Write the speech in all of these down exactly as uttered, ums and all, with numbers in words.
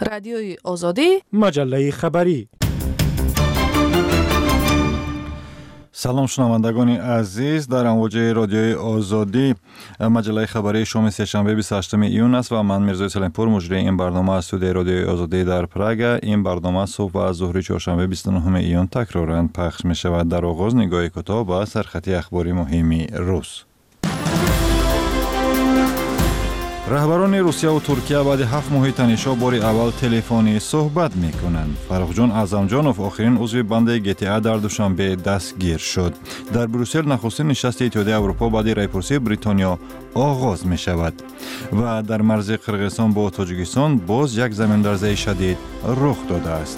رادیوی آزادی، مجله خبری. سلام شنوندگان عزیز، در امواج رادیوی آزادی مجله خبری شام سه‌شنبه بیست و هشتم ایون است و من میرزا سلیمپور مجری این برنامه از استودیوی رادیوی آزادی در پراگ. این برنامه صبح و ظهر چهارشنبه بیست و نهم ایون تکرارا پخش می شود. در آغاز نگاه کوتاه به سرخطی اخباری مهمی روز. رهبران روسیه و ترکیه بعد هفت ماه تنش‌ها بار اول تلفنی صحبت می‌کنند. فرخجان اعظمجانوف آخرین عضو بند جی تی ای در دوشنبه دستگیر شد. در بروسل نخستین نشست اتحادیه اروپا بعد رایپرسی بریتانیا آغاز می‌شود و در مرز قرقیزستان با تاجیکستان باز یک زمین‌لرزه شدید رخ داده است.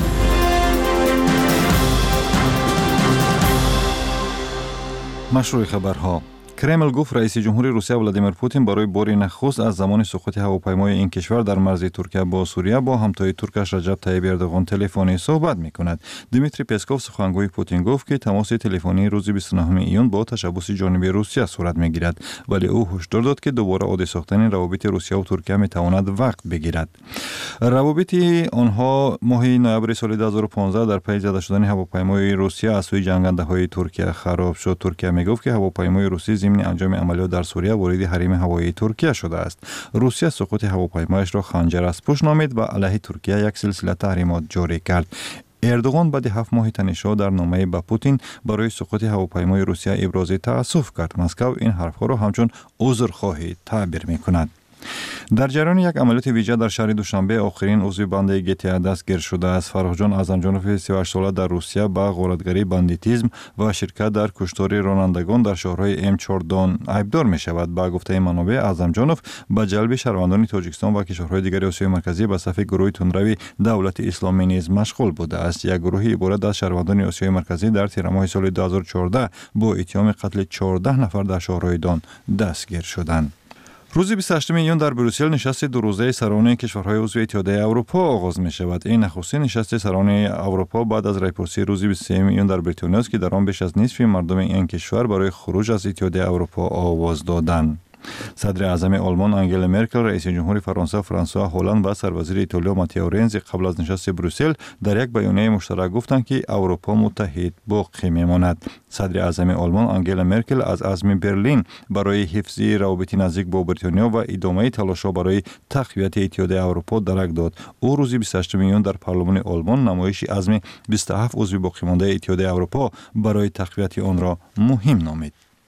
مشروع خبرها. کرمل گفت رئیس جمهور روسیه ولادیمیر پوتین برای بار نخست از زمان سقوط هواپیمای این کشور در مرز ترکیه با سوریه با همتای ترکش رجب طیب اردوغان تلفنی صحبت می‌کند. دیمیتری پسکوف سخنگوی پوتین گفت که تماس تلفنی روز بیست و نهم ایون با تشبث جانبی روسیه صورت می‌گیرد، ولی او هشدار داد که دوباره عادی ساختن روابط روسیه و ترکیه می‌تواند وقت بگیرد. روابط آنها ماه نوامبر سال دو هزار و پانزده در پی زده شدن هواپیمای روسیه از سوی جنگنده‌های ترکیه خراب شد. ترکیه میگفت که هواپیمای روسی ضمن انجام عملیات در سوریه وارد حریم هوایی ترکیه شده است. روسیه سقوط هواپیمایش را خنجر از پشت نامید و علیه ترکیه یک سلسله تحریمات جاری کرد. اردوغان بعد هفت ماه تنش‌ها در نامه به پوتین برای سقوط هواپیمای روسیه ابراز تأسف کرد. مسکو این حرفها را همچون عذرخواهی تعبیر می‌کند. در جریان یک عملیات ویژه در شهر دوشنبه آخرین عضو بند جی تی ای دستگیر شده است. فرخجان اعظمجانوف سی و هشت ساله در روسیه با غارتگری، بندیتیسم و شرکت در کشتار رانندگان در شهرهای ام چهار ایبدار می شود. با گفته منابع، اعظمجانوف به جلب شهروندان تاجیکستان و کشورهای دیگر آسیای مرکزی به صف گروه تندروی دولت اسلامی نیز مشغول بوده است. یک گروه عبارت از شهروندان آسیای مرکزی در تیر ماه سال دو هزار و چهارده با اتهام قتل چهارده نفر در شهرهای دان دستگیر شدند. روز بیست و هشتم ایون در بروسل نشست دو روزه سران کشورهای عضو اتحادیه اروپا آغاز می شود. این نخستین نشست سران اروپا بعد از رایپرسی روز بیست و سوم ایون در بریتانیا است که در آن بیش از نصف مردم این کشور برای خروج از اتحادیه اروپا آواز دادند. صدر اعظم آلمان انگلا مرکل، رئیس جمهور فرانسه فرانسوا هولند و سروزیر ایتالیا ماتئو رنزی قبل از نشست بروسل در یک بیانیه مشترک گفتند که اروپا متحد باقی میماند. صدر اعظم آلمان انگلا مرکل از عزم برلین برای حفظ روابط نزدیک با بریتانیا و ادامه تلاش‌ها برای تقویت اتحادیه اروپا درک داد. او روز بیست و هشتم ایون در پارلمان آلمان نمایش عزم بیست و هفت عضو باقی مانده اتحادیه اروپا برای تقویت آن را مهم نامید.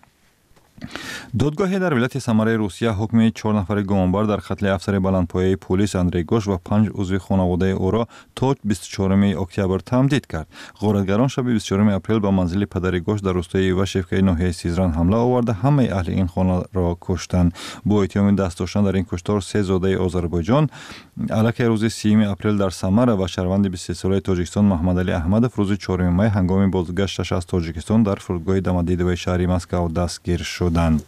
دادگاهی در ولایت سمره روسیه حکم چهار نفر گمانبار در قتل افسر بلندپایه پلیس اندری گوش و پنج عضو خانواده او را تا بیست و چهارم اکتبر تمدید کرد. غارتگران شب بیست و چهارم اپریل به منزل پدر گوش در روستای واشفکای ناحیه سیزران حمله آورده همه اهل این خانه را کشتند. با اتهام دست داشتن در این کشتار سه زاده آذربایجان الک روز سیوم اپریل در سمره و شهروند بیست و سه ساله تاجیکستان محمد علی احمدов روز چهارم می هنگام بازگشتش از تاجیکستان در فرودگاه دمدیدوی شهری مسکو دستگیر شدند.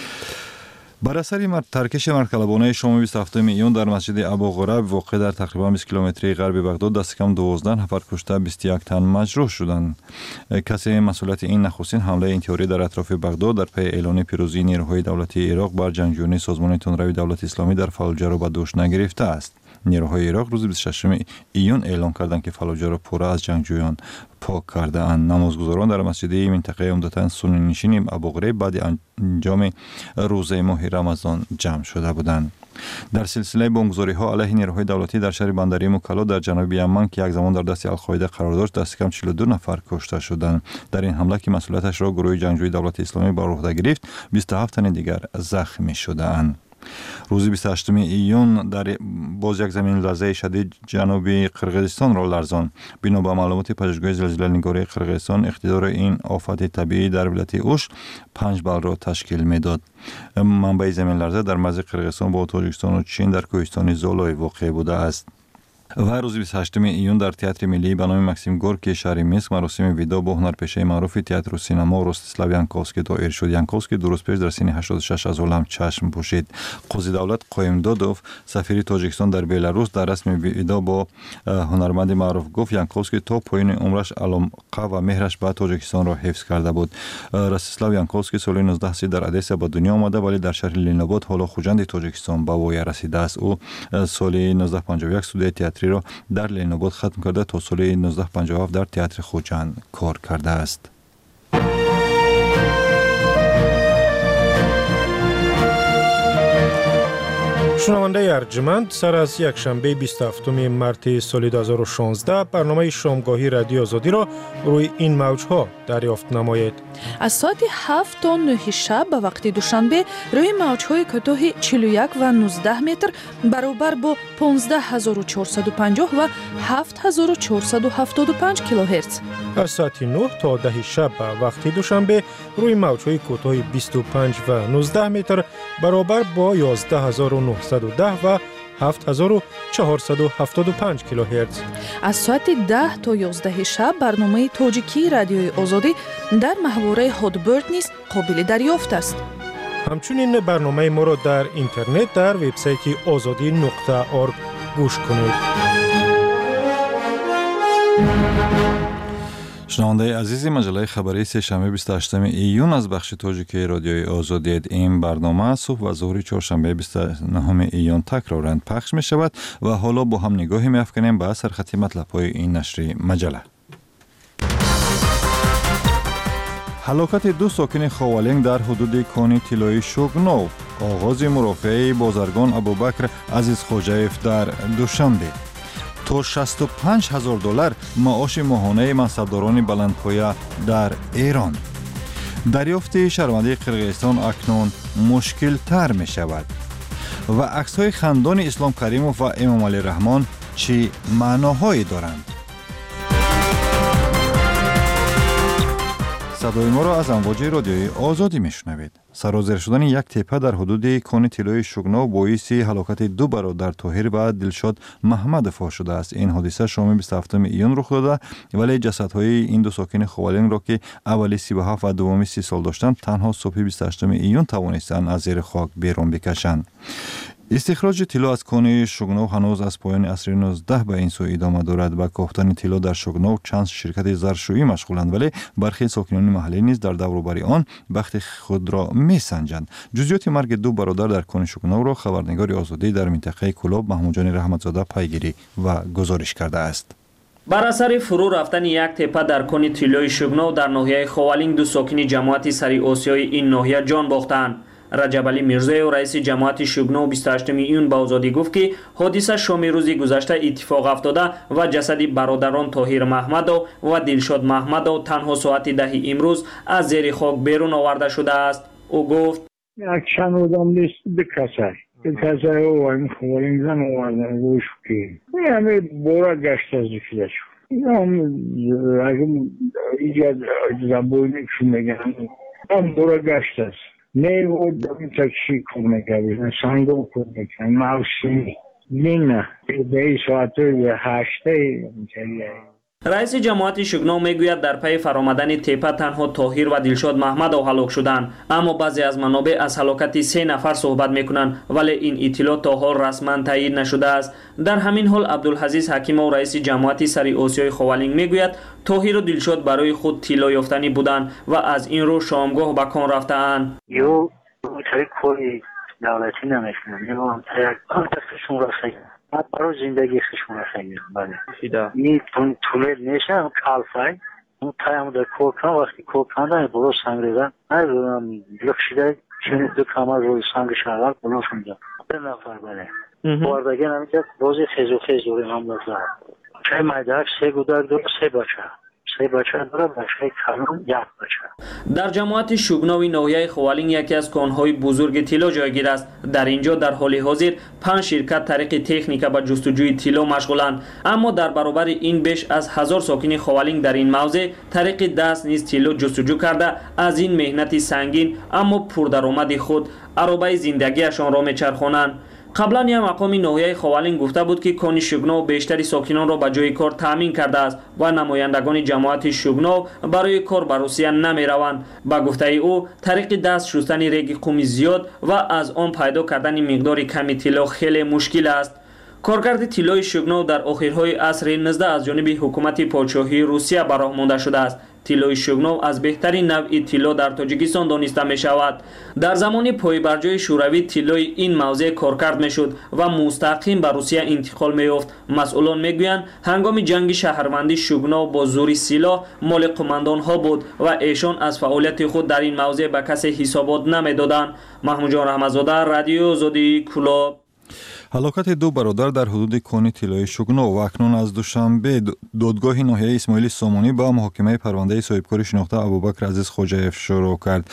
بر اثر ترکش مرکلبانه شام بیست و هفتم ایون در مسجد ابوغرب واقع در تقریبا بیست کیلومتری غرب بغداد دست کم دوازده نفر کشته بیست و یک تن مجروح شدند. کسی مسئولیت این نخستین حمله انتحاری در اطراف بغداد در پی اعلان پیروزی نیروهای دولتی عراق بر جنگجویان سازمان تندروی دولت اسلامی در فلوجه را به دوش نگرفته است. نیروهای عراق روز بیست و ششم ایون اعلام کردند که فلوجه را پر از جنگجویان پاک کرده اند. نمازگزاران در مسجد منطقه عمدتاً سنی نشین ابوغرب بعد انجام روزه ماه رمضان جمع شده بودند. در سلسله بمبگذاری ها علیه نیروهای دولتی در شهر بندری موکلا در جنوب یمن که یک زمان در دست القاعده قرار داشت دست کم چهل و دو نفر کشته شدند. در این حمله که مسئولیتش را گروه جنگجوی دولت اسلامی بر عهده گرفت بیست و هفت تن دیگر زخمی شدند. روز بیست و هشتم ایون در باز یک زمین لرزه شدید جنوبی قرقیزستان را لرزاند. بنا به معلومات پژوهشگاه زلزله نگاری قرقیزستان اقتدار این آفت طبیعی در ولایت اوش پنج بال را تشکیل میداد. منبع زمین لرزه در مرز قرقیزستان با تاجیکستان و چین در کوهستان زولای واقع بوده است. و روز بیست و هشتم ایون در تئاتر ملی به نام مکسیم گورکی شهر مینسک مراسم ویدا با هنرپیشه معروف تئاتر و سینما روستسلاو ینکوفسکی دایر شد. ینکوفسکی دو روز پیش در سن هشتاد و شش از عالم چشم پوشید. قاضی دولت قایمدادوف سفیر تاجیکستان در بلاروس در رسم ویدا با هنرمند معروف گفت ینکوفسکی تا پایان عمرش علاقه و مهرش به تاجیکستان را حفظ کرده بود. روستسلاو ینکوفسکی سال نوزده سی در ادیسا به دنیا آمده ولی در شهر لیناباد حالا خوجند تاجیکستان به وای رسیده است. او سال نوزده پنجاه و یک سود تئاتر تئاتری را در لنیناباد ختم کرده تا سال نوزده پنجاه و هفت در تئاتر خوجند کار کرده است. شنونده ارجمند، سر از یک شنبه بیست و هفتم مارس سال دو هزار و شانزده برنامه شامگاهی رادیو آزادی را روی این موج‌ها دریافت نمایید. از ساعت هفت تا نه شب به وقت دوشنبه روی موج‌های کوتاه چهل و یک و نوزده متر برابر با پانزده هزار و چهارصد و پنجاه و هفت هزار و چهارصد و هفتاد و پنج کیلوهرتز. از ساعت نه تا ده شب به وقت دوشنبه روی موج‌های کوتاه بیست و پنج و نوزده متر برابر با یازده هزار و نهصد و ده و هفت هزار و چهارصد و هفتاد و پنج کیلوهرتز. از ساعت ده تا یازده شب برنامه تاجیکی رادیوی آزادی در محوره هادبرد نیز قابل دریافت است. همچنین برنامه ما را در اینترنت در وبسایت آزادی نقطه اورگ گوش کنید. شنونده عزیز مجله خبری سه‌شنبه بیست و هشتم ایون از بخش تاجیکی رادیوی آزادی، این برنامه صبح و ظهر چهارشنبه بیست و نهم ایون تکرارا پخش می شود و حالا با هم نگاهی می افکنیم به سرخط مطلب‌های این نشر مجله. هلاکت دو ساکن خاولنگ در حدود کانی طلایی شوگنو، آغاز مرافعه بازرگان ابوبکر عزیز خوجایف در دوشنبه، تا شصت و پنج هزار دلار معاش ماهانه منصبداران بلندپایه در ایران. دریافت شهروندی قرقیزستان اکنون مشکل تر می شود و عکس های خندان اسلام کریموف و امام علی رحمان چی معناهایی دارند؟ صدای ما را از امواج رادیوی آزادی میشنوید. سرازیر شدن یک تپه در حدود کان طلای شوگنو باعث هلاکت دو برادر طاهر و دلشاد محمد فاش شده است. این حادثه شام بیست و هفتم ایون رخ داده، ولی جسدهای این دو ساکن خاولنگ را که اولی سی و هفت و دومی سی سال داشتند تنها صبح بیست و هشتم ایون توانستند از زیر خاک بیرون بکشند. استخراج طلا از کان شوگنو هنوز از پایان عصر نوزده به این سو ادامه دارد. با کافتن طلا در شوگنو چند شرکت زرشویی مشغولند، ولی برخی ساکنان محلی نیز در دور و بر آن بخت خود را میسنجند. جزئیات مرگ دو برادر در کان شوگنو را خبرنگار آزادی در منطقه کلاب محمود جان رحمتزاده پیگیری و گزارش کرده است. بر اثر فرو رفتن یک تپه در کان طلای شوگنو در ناحیه خاولنگ دو ساکن جماعت سری آسیای این ناحیه جان باختند. رجب علی میرزایی و رئیس جماعت شوگنو بیست و هشتم ایون به آزادی گفت که حادثه شام روز گذشته اتفاق افتاده و جسد برادران طاهر محمد و دلشاد محمد تنها ساعت ده امروز از زیر خاک بیرون آورده شده است. او گفت یک چند آدم نیست بکسه بکسه او این خوالین زن آوردن گوش که همه بورا گشت از دکیده شد. اگه ایجاد زبونی که میگن هم بورا گشت است. نه او دمی تکشی کنه که سنگو کنه که موسی نه به این ساعته هشته رئیس جماعت شوگنو میگوید در پی فرآمدن تپه تنها طاهر و دلشاد محمد هلاک شدند، اما بعضی از منابع از هلاکت سه نفر صحبت میکنند، ولی این اطلاع تا حال رسما تایید نشده است. در همین حال عبدالحزیز حکیم و رئیس جماعت سری آسیای خاولنگ میگوید طاهر و دلشاد برای خود طلا یافتنی بودند و از این رو شامگاه به کان رفته‌اند. یو طریق کوری دولتی نمیشنم یو هم طریقشون را سید من برای زندگی خشون را سید بله این طوله نیشن کالفای اون تایم در کوکان وقتی کوکان داره برو سنگ ریدن نمیدونم لکشیده چین دو کامر روی سنگ شغل بلو شونده به نفر بله باردگی نمیده روزی خیز و خیز دوری هم دارد چه مایدک سه گودک داره سه بچه سه بچه داره بچه کلون یک بچه. در جماعت شوگنوی ناحیه خاولنگ یکی از کانهای بزرگ طلا جایگیر است. در اینجا در حال حاضر پنج شرکت طریق تکنیک به جستجوی طلا مشغولند، اما در برابر این بیش از هزار ساکن خاولنگ در این موضع طریق دست نیز طلا جستجو کرده از این مهنت سنگین اما پردرآمد خود عربه زندگیشان را میچرخانند. قبلا یک مقام ناحیه خاولنگ گفته بود که کان شوگنو بیشتری ساکنان را به جای کار تامین کرده است و نمایندگان جماعت شوگنو برای کار به روسیه نمی روند. با گفته او طریق دست شستن ریگ قومی زیاد و از آن پیدا کردن مقدار کمی طلا خیلی مشکل است. کارگرد طلای شگنو در آخرهای عصر نوزدهم از جانب حکومت پادشاهی روسیه به راه مانده شده است. طلای شگنو از بهترین نوع طلا در تاجیکستان دانسته می شود. در زمان پایبرجای شوروی طلای این موضع کارکرد می شد و مستقیم به روسیه انتقال می یافت. مسئولان می گویند هنگام جنگ شهروندی شگنو با زور سلاح مال قماندان ها بود و ایشان از فعالیت خود در این موضع به کسی حسابات نمی دادند. محمود جان رحمتزاده، رادیو آزادی، کلاب. ҳалокати ду бародар дар ҳудуди кони тиллои шугно ва акнун аз душанбе додгоҳи ноҳияи исмоили сомонӣ ба муҳокимаи парвандаи соҳибкори шинохта Абубакр Азиз Хоҷаев шурӯъ кард.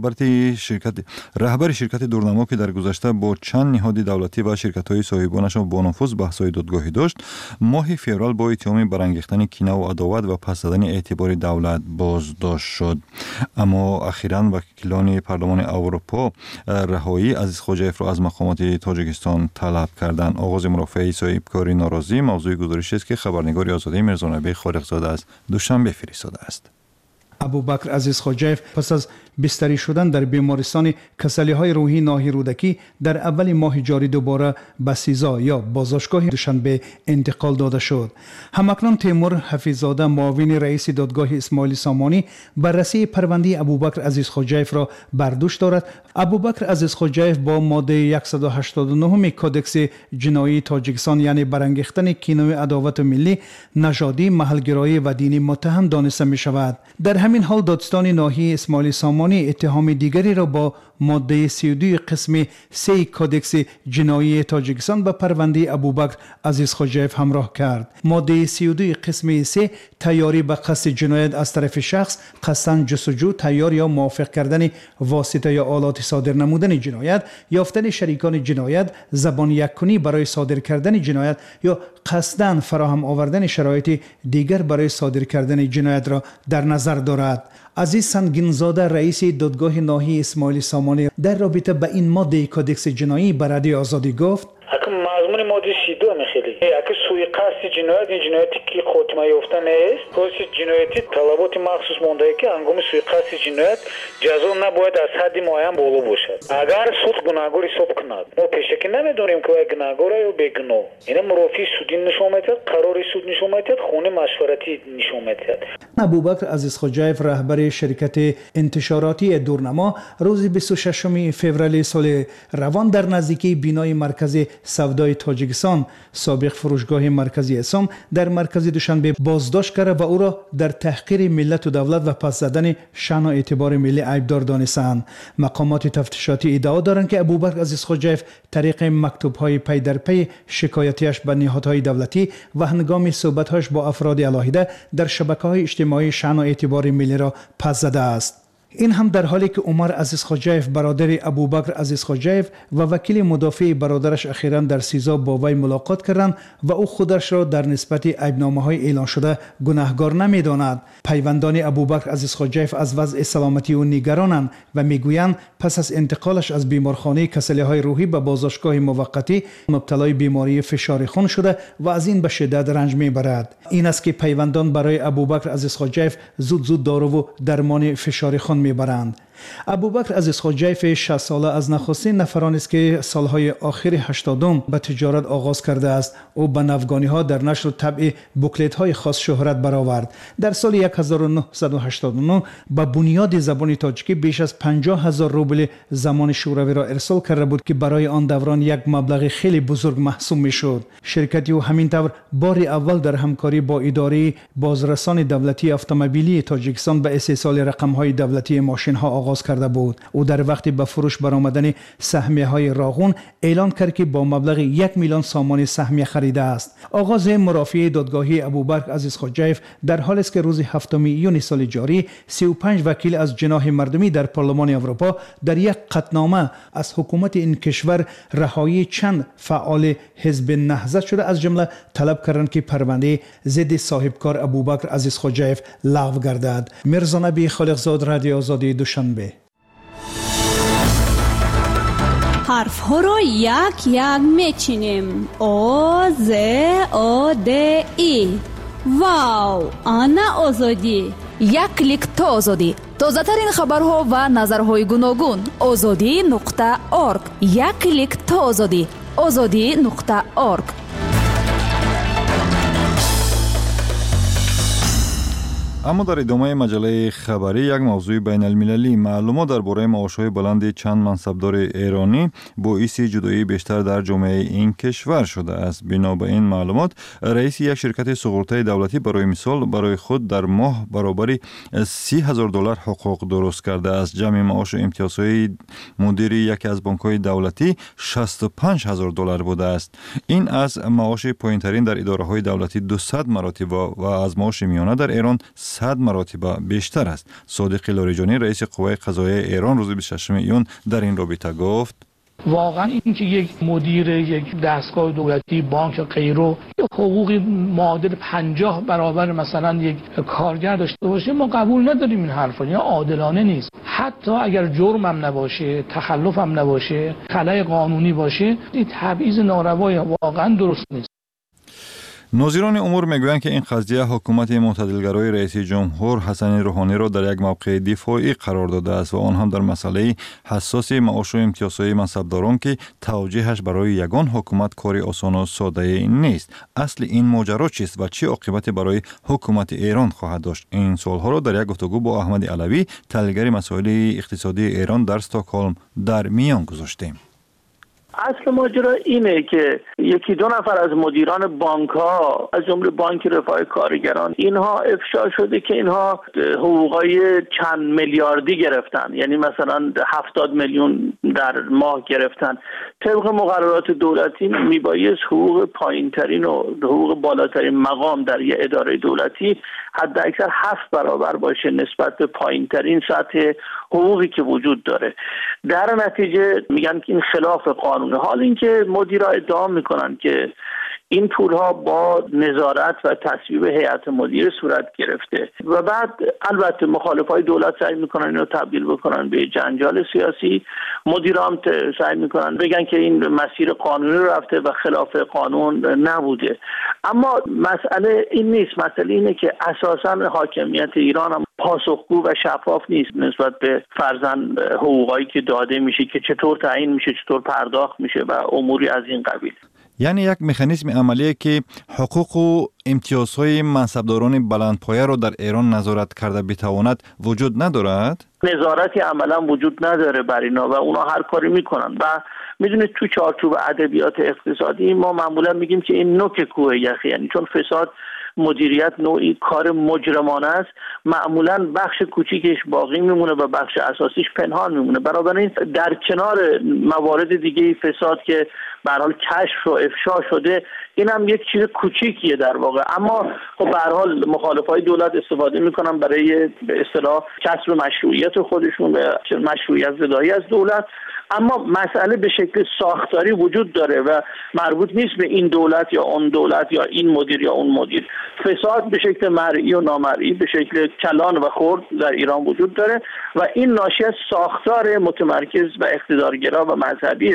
раҳбари ширкати дурнамо ки дар гузашта бо чанд ниҳоди давлатӣ ва ширкатҳои соҳибонашон бо нуфуз баҳсҳои додгоҳӣ дошт, моҳи феврал бо иттиҳоми барангехтани кинаву адоват ва пас задани эътибори давлат боздошт шуд. аммо ахиран вакилони парлумони Аврупо раҳоии Азиз Хоҷаевро аз мақомоти Тоҷикистон талаб کردن. آغاز مرافعه صاحبکاری ناراضی موضوع گزارشی است که خبرنگار آزادی میرزانبی خالقزاده از دوشنبه فرستاده است. ابوبکر عزیز خوجایف پس از بستری شدن در بیمارستان کسلی‌های روحی ناحیه رودکی در اول ماه جاری دوباره به سیزا یا بازداشتگاه دوشنبه انتقال داده شد. همکنون تیمور حفیظزاده معاون رئیس دادگاه اسماعیل سامانی بررسی پرونده ابوبکر عزیز خوجایف را بر دوش دارد. ابوبکر عزیز خوجایف با ماده صد و هشتاد و نه کدکس جنایی تاجیکستان یعنی برانگیختن کینه عداوت ملی، نژادی، محلگرایی و دینی متهم دانسته می شود. در همین حال دادستان ناحیه اسماعیل سامانی اتهام دیگری را با ماده سی و دو قسم سه کدکس جنایی تاجیکستان به پرونده ابوبکر عزیز خوجایف همراه کرد. ماده سی و دو قسم سه تیاری به قصد جنایت از طرف شخص، قصداً جستجو، تیار یا موافق کردن واسطه یا آلات صادر نمودن جنایت، یافتن شریکان جنایت، زبان یککنی برای صادر کردن جنایت یا قصداً فراهم آوردن شرایط دیگر برای صادر کردن جنایت را در نظر دارد. عزیز سنگینزاده رئیس دادگاه ناحیه اسماعیل سامانی در رابطه با این ماده کدکس جنایی به رادیو آزادی گفت: اگه مضمون ماده سی و دو میخیلی اگه سوی قصد جنایت این جنایتی که خاتمه یافتن است، پس جنایتی طلبات مخصوص مانده که هنگام سوی قصد جنایت جزا نباید از حد معین بالا باشد. اگر سود گناهکار حساب کند، ما پیشکی نمیدونیم که گناهکار یا بیگناه. اینا مرافعی سودی نشون میدهد، قرار سود نشون میدهد، خونه مشورتی نشون میدهد. ابوبکر عزیز خوجایف رهبر شرکت انتشاراتی دورنما روز بیست و ششم فوریه سال روان در نزدیکی بینای مرکز سودای تاجیکستان سابق فروشگاه مرکزی اسام در مرکز دوشنبه بازداشت کرد و او را در تحقیر ملت و دولت و پس زدن شأن و اعتبار ملی عیبدار دانستند. مقامات تفتیشاتی ادعا دارند که ابوبکر عزیز خوجایف طریق مکتوب‌های پی در پی شکایتیش به نهادهای دولتی و هنگام صحبت‌هایش با افراد علاهیده در شبکه‌های اجتماعی شأن و اعتبار ملی را پس زده است. این هم در حالی که عمر عزیز خوجایف برادر ابوبکر عزیز خوجایف و وکیل مدافع برادرش اخیراً در سیزا با وی ملاقات کردند و او خودش را در نسبت عیبنامه‌های اعلان شده گناهکار نمی‌داند. پیوندان ابوبکر عزیز خوجایف از وضع سلامتی او نگرانند و میگویند پس از انتقالش از بیمارخانه کسلی‌های روحی به بازداشتگاه موقتی مبتلای بیماری فشار خون شده و از این به شدت رنج میبرد. این است که پیوندان برای ابوبکر عزیز خوجایف زود زود دارو و درمان فشار خون میبرند. ابوبکر عزیز خوجایف شصت ساله از نخستین نفرانی است که سالهای آخر هشتادم به تجارت آغاز کرده است. او به نوگانی‌ها در نشر و طبع بوکلت‌های خاص شهرت برآورد. در سال هزار و نهصد و هشتاد و نه با بنیاد زبان تاجیکی بیش از پنجاه هزار روبل زمان شوروی را ارسال کرده بود که برای آن دوران یک مبلغ خیلی بزرگ محسوب می‌شد. شرکتی او همین طور بار اول در همکاری با اداره بازرسان دولتی اتومبیلی تاجیکستان به استحصال رقم‌های دولتی ماشین‌ها آغاز کرده بود. او در وقتی به فروش برآمدن سهمیه‌های راغون اعلان کرد که با مبلغ یک میلیون سامان سهمیه خریده است. آغاز مرافعه دادگاهی ابوبکر عزیز خوجایف در حالی است که روز هفتم یونیو سال جاری سی و پنج وکیل از جناح مردمی در پارلمان اروپا در یک قطعنامه از حکومت این کشور رهایی چند فعال حزب نهضت شده از جمله طلب کردند که پرونده ضد صاحبکار ابوبکر عزیز خوجایف لغو گردد. میرزانبی خالقزاده، رادیو آزادی، دوشنبه. حرف ها رو یک یک میچینیم. او ز او د ای. واو، آنا آزادی. یک کلیک تا آزادی. تازه ترین خبرها و نظرهای گوناگون. آزادی نقطه اورگ. یک کلیک تا آزادی. آزادی نقطه اورگ. اما در ادامه مجله خبری یک موضوع بین المللی معلومات درباره معاش‌های بلند چند منصبدار ایرانی باعث جدایی بیشتر در جامعه این کشور شده است. بنا به این معلومات رئیس یک شرکت سقراطی دولتی برای مثال برای خود در ماه برابری سی هزار دلار حقوق درست کرده است. جمع معاش و امتیازهای مدیر یکی از بانک‌های دولتی شصت و پنج هزار دلار بوده است. این از معاش پایین‌ترین در اداره‌های دولتی دویست مراتب و از معاش میانه در ایران صد مراتب بیشتر است. صادق لاریجانی رئیس قوه قضاییه ایران روز بیست و ششم ایون در این رابطه گفت: واقعا اینکه یک مدیر یک دستگاه دولتی، بانک یا غیره حقوقی معادل پنجاه برابر مثلا یک کارگر داشته باشه، ما قبول نداریم این حرفا. یا عادلانه نیست. حتی اگر جرم هم نباشه، تخلف هم نباشه، خلای قانونی باشه، این تبعیض ناروای واقعا درست نیست. ناظران امور میگویند که این قضیه حکومت معتدلگرای رئیس جمهور حسن روحانی را در یک موقع دفاعی قرار داده است و آن هم در مسئله حساس معاش و امتیازهای منصبداران که توجیهش برای یگان حکومت کاری آسان و ساده نیست. اصل این ماجرا چیست و چه عاقبتی برای حکومت ایران خواهد داشت؟ این سوالها را در یک گفتگو با احمد علوی، تحلیلگر مسائل اقتصادی ایران در استکهلم در میان گذاشتیم. اصل ماجرا اینه که یکی دو نفر از مدیران بانک ها از جمله بانک رفاه کارگران، اینها افشا شده که اینها حقوقای چند میلیاردی گرفتن، یعنی مثلا هفتاد میلیون در ماه گرفتن. طبق مقررات دولتی میبایست حقوق پایین ترین و حقوق بالاترین مقام در یه اداره دولتی حد اکثر هفت برابر باشه نسبت به پایین ترین سطح حقوقی که وجود داره. در نتیجه میگن که این خلاف قانونه. حال اینکه مدیرا ادعا میکنن که این پولها با نظارت و تصویب هیئت مدیره صورت گرفته و بعد البته مخالفای دولت سعی میکنن اینو تبدیل بکنن به جنجال سیاسی. مدیران سعی میکنن بگن که این مسیر قانونی رو رفته و خلاف قانون نبوده. اما مسئله این نیست. مسئله اینه که اساساً حاکمیت ایران هم پاسخگو و شفاف نیست نسبت به فرضاً حقوقایی که داده میشه که چطور تعیین میشه، چطور پرداخت میشه و اموری از این قبیل. یعنی یک مکانیزم عملیه که حقوق و امتیازهای منصبداران بلندپایه را در ایران نظارت کرده بتواند وجود ندارد؟ نظارتی عملا وجود نداره بر اینا و اونا هر کاری میکنن و میدونید تو چارچوب ادبیات اقتصادی ما معمولا میگیم که این نوک کوه یخی، یعنی چون فساد مدیریت نوعی کار مجرمانه است، معمولا بخش کوچیکش باقی میمونه و بخش اساسیش پنهان میمونه. بنابراین در کنار موارد دیگه فساد که به هر حال کشف و افشا شده، این هم یک چیز کوچیکیه در واقع. اما خب به هر حال مخالفای دولت استفاده میکنن برای به اصطلاح کسب مشروعیت خودشون و مشروعیت زدایی از دولت. اما مسئله به شکل ساختاری وجود داره و مربوط نیست به این دولت یا اون دولت یا این مدیر یا اون مدیر. فساد به شکل مرئی و نامرئی، به شکل کلان و خرد در ایران وجود داره و این ناشی از ساختار متمرکز و اقتدارگرا و مذهبی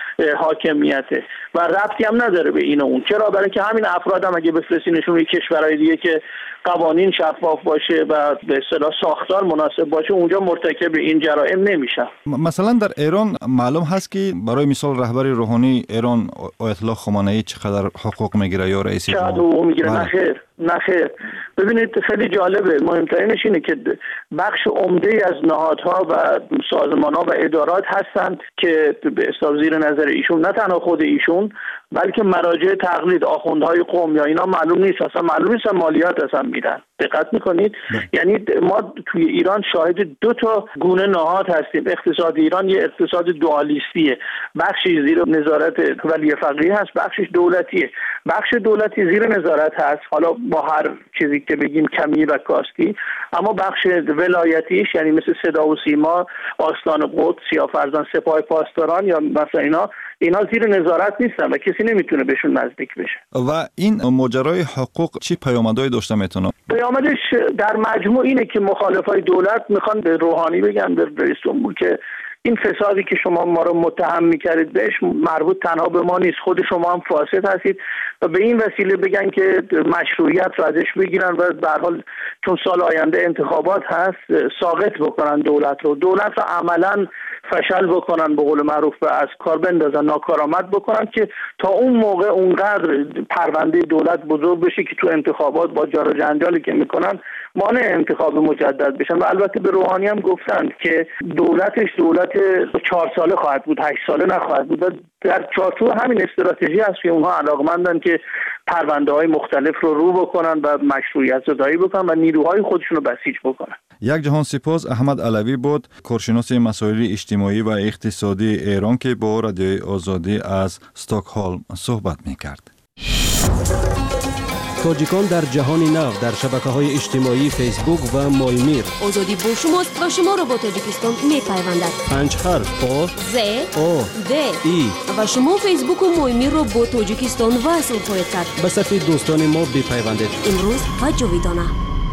حاکمیته و ربطی هم نداره به این و اون. چرا؟ برای که همین افراد هم اگه بفرستینشون یک کشورهای دیگه که قوانین شفاف باشه و به اصطلاح ساختار مناسب باشه، اونجا مرتکب این جرائم نمیشن. مثلا در ایران معلوم هست که برای مثال رهبر روحانی ایران آیت الله خامنه‌ای چقدر حقوق میگیره یا رئیس جمهور؟ چقدر حقوق میگیره؟ نه خیر، نه خیر. ببینید خیلی جالبه. مهمترینش اینه که بخش عمده از نهادها و سازمان‌ها و ادارات هستند که به اصطلاح زیر نظر ایشون، نه تنها خود ایشون بلکه مراجع تقلید، آخوندهای قوم یا اینا معلوم نیست، اصلا معلوم نیست مالیات اصلا میدن. دقت میکنید؟ یعنی ما توی ایران شاهد دو تا گونه نهاد هستیم. اقتصاد ایران یه اقتصاد دوالیستیه، بخشی زیر نظارت ولی فقیه هست، بخشش دولتیه. بخش دولتی زیر نظارت هست، حالا با هر چیزی که بگیم کمی و کاستی، اما بخش ولایتیش یعنی مثل صدا و سیما، آستان قدس یا فرزان سپاه پاسداران یا مثلا اینا اینا زیر نظارت نیستن و کسی نمیتونه بهشون نزدیک بشه. و این ماجرای حقوق چی پیامدهای داشته میتونه؟ پیامدش در مجموع اینه که مخالفای دولت میخوان به روحانی بگن، به رئیس جمهور، که این فسادی که شما ما رو متهم میکردید بهش مربوط تنها به ما نیست، خود شما هم فاسد هستید و به این وسیله بگن که مشروعیت رو ازش بگیرن و به هر حال چون سال آینده انتخابات هست ساقط بکنن دولت رو دولت رو عملاً فشل بکنن، به قول معروف از کار بندازن، ناکارآمد بکنن که تا اون موقع اونقدر پرونده دولت بزرگ بشه که تو انتخابات با جار و جنجالی که میکنن مانع انتخاب مجدد بشن. و البته به روحانی هم گفتند که دولتش دولت چهار ساله خواهد بود، هشت ساله نخواهد بود. در چارچوب همین استراتژی هست که اونها علاقمندن که پرونده های مختلف رو رو بکنن و مشروعیت زدایی بکنن و نیروهای خودشون رو بسیج بکنن. یک جهان سپاس. احمد علوی بود، کارشناس مسائل اجتماعی و اقتصادی ایران که با رادیوی آزادی از استکهلم صحبت می‌کرد. تاجیکان در جهان نو در شبکه‌های اجتماعی فیسبوک و مایمیر. آزادی با شماست و شما را با تاجیکستان می‌پیوندد. پنج حرف آ ز او د ای و شما فیسبوک و مایمیر را با تاجیکستان وصل خواهید کرد. به صفحه دوستان ما بپیوندید. امروز و جاویدانه.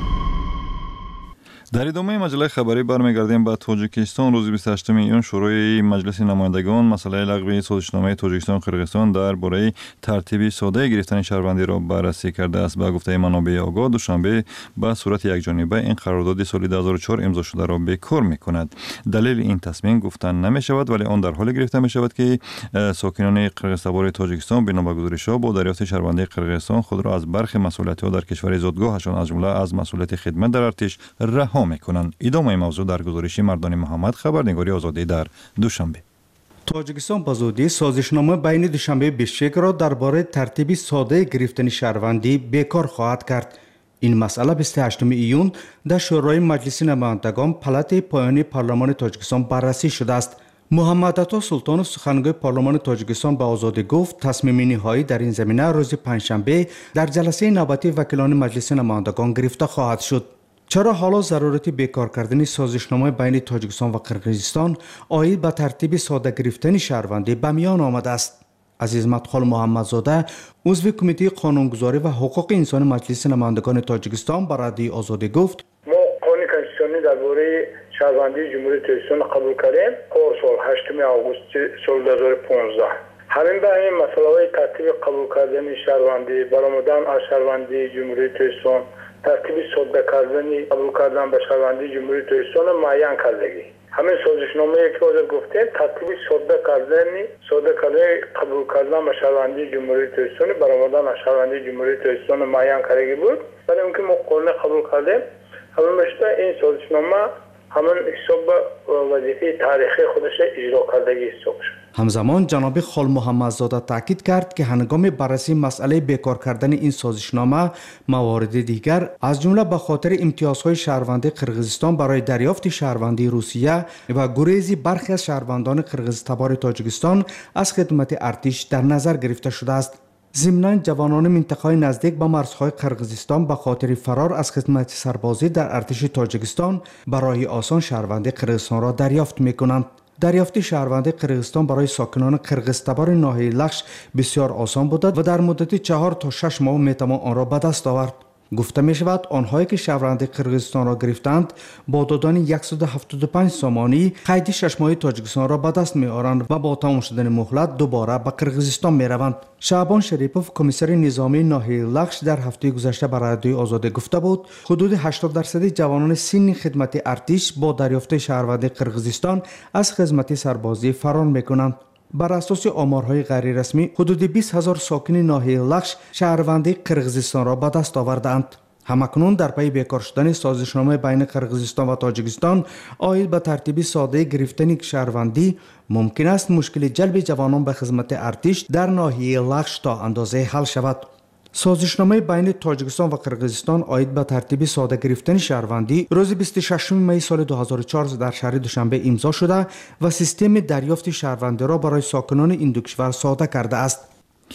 در ادامه مجله خبری برمیگردیم به تاجیکستان. روز بیست و هشتم ایون شورای مجلس نمایندگان مسئله لغو سازشنامه تاجیکستان قرقیزستان درباره ترتیب ساده گرفتن شهروندی را بررسی کرده است. به گفته منابع آگاه دوشنبه به صورت یکجانبه این قرارداد سال دو هزار و چهار امضا شده را بیکار می‌کند. دلیل این تصمیم گفتن نمی‌شود، ولی آن در حالی گرفته می‌شود که ساکنان قرقیزستان تاجیکستان بنا به گزارش‌ها با دریافت شهروندی قرقیزستان خود را از برخی مسئولیت‌ها در کشور زادگاهشان از جمله از مسئولیت خدمت در ارتش رها میکنند. ادامه موضوع در گزارش مردان محمد، خبرنگاری آزادی در دوشنبه. تاجیکستان به زودی سازشنامه بین دوشنبه بیست و یک را درباره ترتیب ساده گرفتن شهروندی بیکار خواهد کرد. این مسئله بیست و هشتم ایون در شورای مجلس نمایندگان پلات پایانی پارلمان تاجیکستان بررسی شده است. محمد عطا سلطان سخنگوی پارلمان تاجیکستان به آزادی گفت تصمیم نهایی در این زمینه روز پنجشنبه در جلسه نوبتی وکیلان مجلس نمایندگان گرفته خواهد شد. چرا حالا ضرورت بیکار کردن سازشنامه بین تاجیکستان و قرقیزستان آید به ترتیب ساده گرفتن شهروندی به میان آمده است؟ عزیز مدخل محمدزاده عضو کمیته قانونگذاری و حقوق انسان مجلس نمایندگان تاجیکستان به رادیوی آزادی گفت ما قانون کنستیتوسیونی درباره شهروندی جمهوری تاجیکستان قبول کردیم پارسال هشتم آگوست سال دو هزار و پانزده. همین به این مسئله های ترتیب قبول کردن شهروندی، برآمدن از شهروندی جمهوری تاجیکستان، ترتیب ساده کردنی قبول کردن به شهروندی جمهوری تاجیکستان معین کردگی. همین سازشنامه که حاضر گفتیم ترتیب ساده کردنی ساده کردن قبول کردن به شهروندی جمهوری تاجیکستان، برآمدن از شهروندی جمهوری تاجیکستان معین کردگی بود. برای اینکه ما قانون قبول کردیم، همین مشته این سازشنامه همین حساب وظیفه تاریخی خودش اجرا کردگی حساب شد. همزمان جناب خال محمدزاده تاکید کرد که هنگام بررسی مسئله بیکار کردن این سازشنامه موارد دیگر از جمله به خاطر امتیازهای شهروندی قرقیزستان برای دریافت شهروندی روسیه و گریز برخی از شهروندان قرقیزتبار تاجیکستان از خدمت ارتش در نظر گرفته شده است. ضمناً جوانان منطقه نزدیک به مرزهای قرقیزستان به خاطر فرار از خدمت سربازی در ارتش تاجیکستان برای آسان شهروندی قرقیزستان را دریافت می‌کنند. دریافت شهروندی قرقیزستان برای ساکنان قرقیزتبار ناحیه لخش بسیار آسان بوده و در مدت چهار تا شش ماه میتوان آن را به دست آورد. گفته می شود آنهایی که شهروندی قرقیزستان را گرفتند با دادن صد و هفتاد و پنج سامانی قید شش ماهه تاجیکستان را به دست می آورند و با تمام شدن مهلت دوباره به قرقیزستان می روند. شعبان شریپوف کمیسر نظامی ناحیه لخش در هفته گذشته به رادیوی آزادی گفته بود حدود هشتاد درصد جوانان سن خدمت ارتش با دریافت شهروندی قرقیزستان از خدمت سربازی فرار می کنند. بر اساس آمارهای غیر رسمی حدود بیست هزار ساکن ناحیه لخش شهروندی قرقیزستان را به دست آوردند. همکنون در پی بیکار شدن سازشنامه بین قرقیزستان و تاجیکستان آید به ترتیب ساده گرفتن شهروندی ممکن است مشکل جلب جوانان به خدمت ارتش در ناحیه لخش تا اندازه حل شود. سازشنامه بین تاجیکستان و قرقیزستان آید به ترتیب ساده گرفتن شهروندی روز بیست و ششم می سال دو هزار و چهار در شهر دوشنبه امضا شده و سیستم دریافت شهروندی را برای ساکنان این دو کشور ساده کرده است.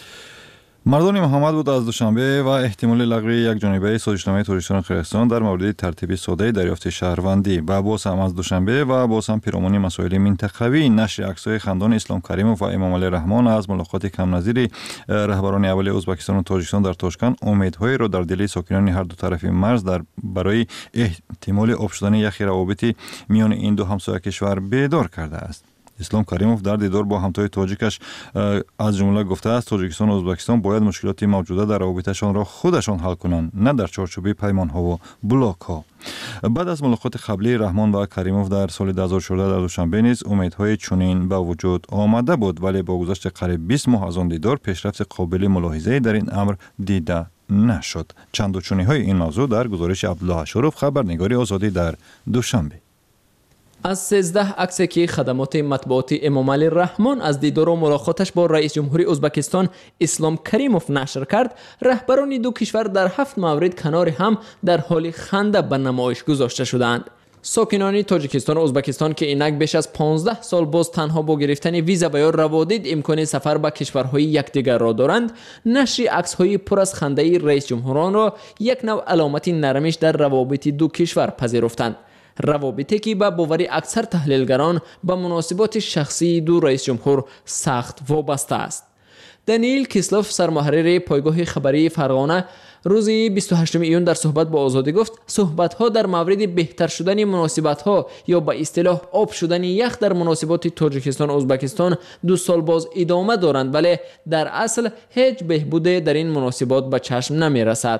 مردان محمد بود از دوشنبه و احتمال لغو یک جانبه سازشنامه تاجیکستان قرقیزستان در مورد ترتیب ساده دریافت شهروندی و باز هم از دوشنبه و باز هم پیرامون مسائل منطقوی نشر عکس‌های خندان اسلام کریموف و امام علی رحمان از ملاقات کم نظیر رهبران اول ازبکستان و تاجیکستان در تاشکند امیدهای را در دل ساکنان هر دو طرف مرز در برای احتمال آب شدن یخی روابط میان این دو همسایه کشور بیدار کرده است. اسلام کریموف در دیدار با همتای تاجیکش از جمله گفته است تاجیکستان و ازبکستان باید مشکلات موجوده در روابطشان را خودشان حل کنند، نه در چارچوب پیمان ها و بلاک ها. بعد از ملاقات قبلی رحمان و کریموف در سال دو هزار و چهارده در دوشنبه نیز امیدهای چنین به وجود آمده بود، ولی با گذشت قریب بیست ماه از آن دیدار پیشرفت قابل ملاحظه‌ای در این امر دیده نشد. چند و چونی های این موضوع در گزارش عبدالله اشرف، خبرنگار آزادی در دوشنبه. از سیزده عکسی که خدمات مطبوعاتی امامعلی رحمان از دیدار و ملاقاتش با رئیس جمهوری ازبکستان اسلام کریموف نشر کرد، رهبران دو کشور در هفت مورد کنار هم در حال خنده به نمایش گذاشته شدند. ساکنان تاجیکستان و ازبکستان که اینک بیش از پانزده سال باز تنها با گرفتن ویزا و یا روادید امکان سفر به کشورهای یکدیگر را دارند، نشر عکس‌های پر از خنده رئیس جمهوران را یک نوع علامت نرمش در روابط دو کشور پذیرفتند. روابطی که به باور اکثر تحلیلگران به مناسبات شخصی دو رئیس جمهور سخت وابسته است. دانیل کیسلوف، سرمحرر پایگاه خبری فرغانه، روز بیست و هشتم ایون در صحبت با آزادی گفت صحبت‌ها در مورد بهتر شدن مناسبت‌ها یا به اصطلاح آب شدن یخ در مناسبات تاجیکستان و ازبکستان دو سال باز ادامه دارند، ولی در اصل هیچ بهبودی در این مناسبات به چشم نمی‌رسد.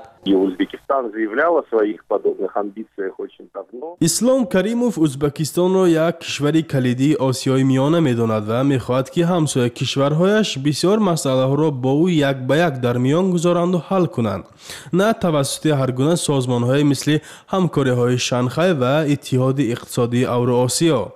اسلام کریموف ازبکستان را یک کشور کلیدی آسیای میانه می‌داند و می‌خواهد که همسایه کشورهایش بسیار مسائل را با او یک به یک در میان گذارند و حل کنند، نه توسط هر گونه سازمان‌های مثل همکاری‌های شانگهای و اتحاد اقتصادی اوراسیا.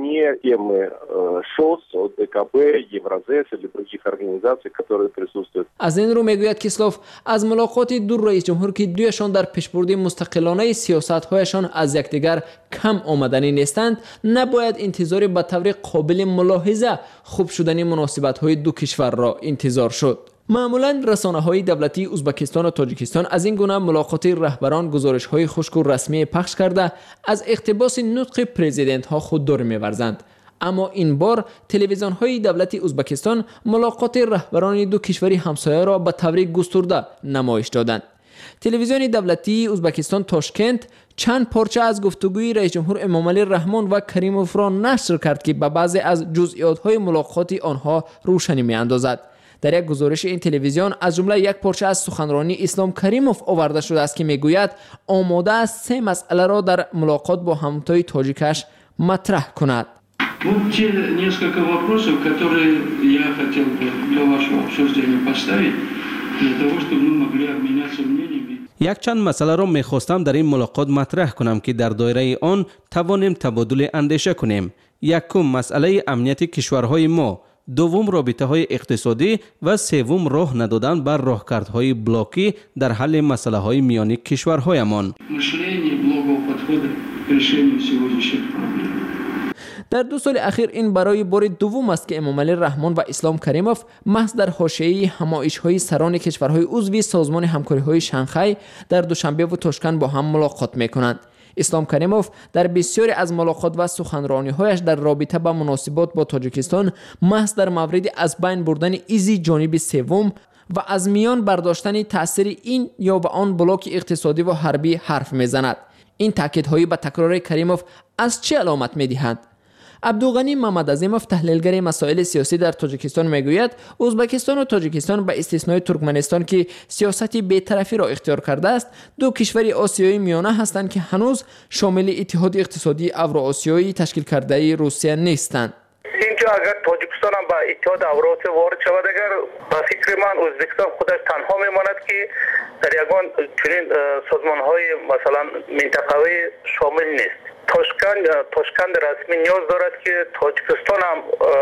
از این رو میگوید کیسلوف از ملاقات دو رئیس جمهور که دویشان در پیشبرد مستقلانه سیاست‌هایشان از یکدیگر کم آمدنی نیستند، نباید انتظار به طور قابل ملاحظه خوب شدن مناسبت‌های دو کشور را انتظار شد. معمولاً رسانه‌های دولتی ازبکستان و تاجیکستان از این گونه ملاقات رهبران گزارش‌های خشک و رسمی پخش کرده از اقتباس نطق پرزیدنت‌ها خودداری می‌ورزند. اما این بار تلویزیون‌های دولتی ازبکستان ملاقات رهبران دو کشور همسایه را به طور گسترده نمایش دادند. تلویزیون دولتی ازبکستان تاشکند چند پارچه از گفتگوی رئیس جمهور امامعلی رحمان و کریموف را نشر کرد که به بعضی از جزئیات‌های ملاقات آنها روشنی می‌اندازد. در یک گزارش این تلویزیون از جمله یک پارچه از سخنرانی اسلام کریموف آورده شده است که میگوید آماده است سه مسئله را در ملاقات با همتای تاجیکش مطرح کند. Вот те несколько вопросов, которые я хотел бы для вашего обсуждения поставить, для того, чтобы мы могли обменяться мнениями. یک چند مسئله را میخواستم در این ملاقات مطرح کنم که در دایره آن توانیم تبادل اندیشه کنیم. یکم مسئله امنیت کشورهای ما، دوم رابطه های اقتصادی و سوم راه ندادن بر راهکردهای بلاکی در حل مسئله های میانی کشورهایمان. Мышление блокового подхода к решению сегодняшних проблем. در دو سال اخیر این برای بار دوم است که امامعلی رحمان و اسلام کریموف محض در حاشیه همایش‌های سران کشورهای عضو سازمان همکاری‌های شانگهای در دوشنبه و تاشکند با هم ملاقات می‌کنند. اسلام کریموف در بسیاری از ملاقات و سخنرانی‌هایش در رابطه با مناسبات با تاجیکستان محض در مورد از بین بردن ایزی جانب سوم و از میان برداشتن تأثیر این یا و آن بلاک اقتصادی و حربی حرف می‌زند. این تاکیدهای به تکرار کریموف از چه علامت می‌دهند؟ عبدالغنی محمدعظیموف، تحلیلگر مسائل سیاسی در تاجیکستان، میگوید ازبکستان و تاجیکستان به استثنای ترکمنستان که سیاستی بی‌طرفی را اختیار کرده است، دو کشور آسیایی میانه هستند که هنوز شامل اتحاد اقتصادی اوراسیایی تشکیل کرده روسیه نیستند. اینجا اگر تاجیکستان هم به اتحاد اوراسیا وارد شود، اگر به فکر من ازبکستان خودش تنها میماند که در یگان چنین سازمان‌های مثلا منطقه‌ای شامل نیست. تاشکند تاشکند رسمی نیاز دارد که تاجیکستان هم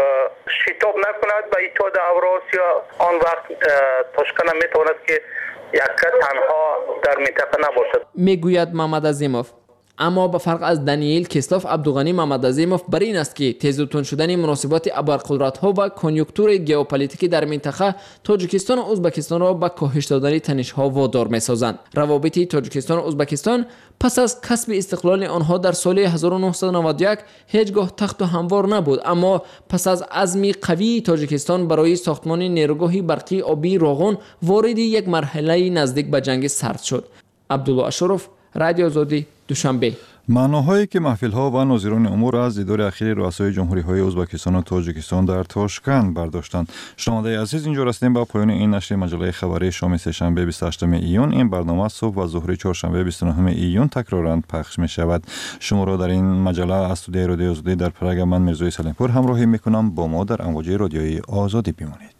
شتاب نکند به اتحاد اوراسیا. آن وقت تاشکند هم میتواند که یک تنها در منطقه نباشد، میگوید محمدعظیموف. اما به فرق از دانیل کیسلوف، عبدالغنی محمدعظیموف بر این است که تیزتون شدن مناسبات ابرقدرت‌ها و کنیونکتور ژئوپلیتیکی در منطقه تاجیکستان و ازبکستان را به کاهش دادن تنش‌ها وادار می‌سازند. روابط تاجیکستان و ازبکستان پس از کسب استقلال آنها در سال هزار و نهصد و نود و یک هیچگاه تخت و هموار نبود، اما پس از عزم قوی تاجیکستان برای ساختمان نیروگاه برقی آبی راغون وارد یک مرحله نزدیک به جنگ سرد شد. عبدالله اشرف، رادیو آزادی، دوشنبه. معناهایی که محفل‌ها و ناظران امور از دیدار اخیر رؤسای جمهوری‌های ازبکستان و تاجیکستان در تاشکند برداشتند. شنوندگان عزیز، اینجا رسیدیم به پایان این نشر مجله خبری شام سه‌شنبه بیست و هشتم ایون. این برنامه صبح و ظهر چهارشنبه بیست و نهم ایون تکرارا پخش می‌شود. شما را در این مجله از استودیوی رادیو آزادی در پراگ من میرزای سلیمپور همراهی می‌کنم. با ما در امواج رادیویی آزادی بمانید.